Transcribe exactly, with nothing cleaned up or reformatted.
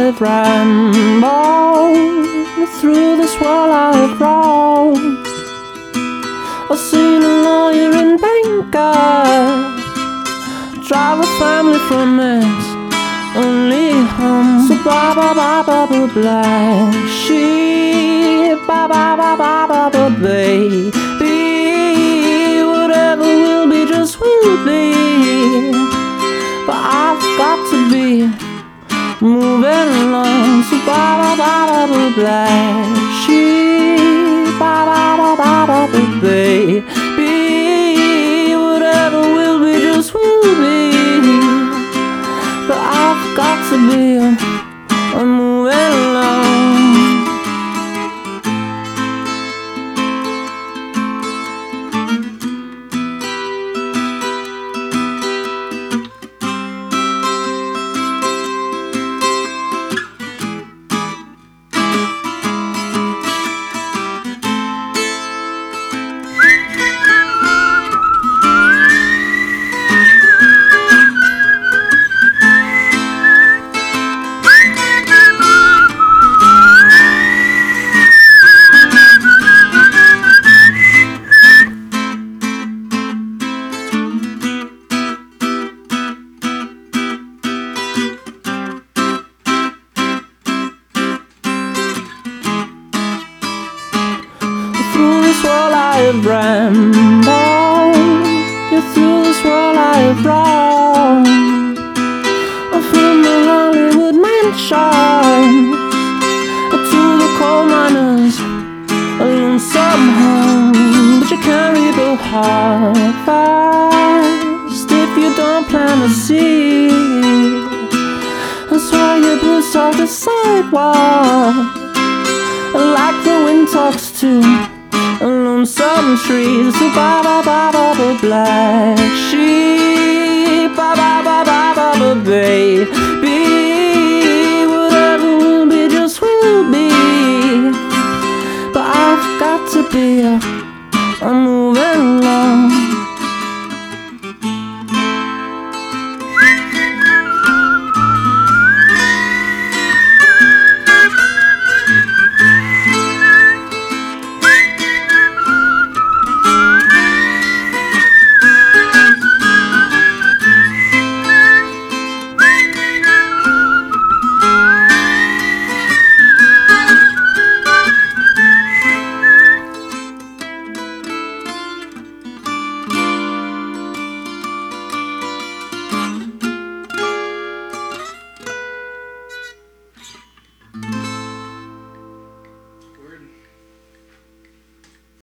I've rambled, through this world I've roamed. I've seen a lawyer and banker, drive a family from its only home. So bye bye bye bye bye black sheep, bye bye bye bye bye bye baby. Whatever will be just will be. But I've got to be moving along. So bye bye bye bye bye black sheep, bye bye bye bye bye bye baby. Whatever will be just will be. But I've got to be I'm moving along. Through this world I have rambled, yeah, through this world I have roamed. From the Hollywood mansions to the coal miners' lonesome home. But you can't rebuild fast if you don't plant a seed. That's why you push off the sidewalk, like the wind talks to a lonesome tree. So bye bye bye bye bye black sheep, bye bye bye bye bye bye baby. Whatever will be just will be. But I've got to be a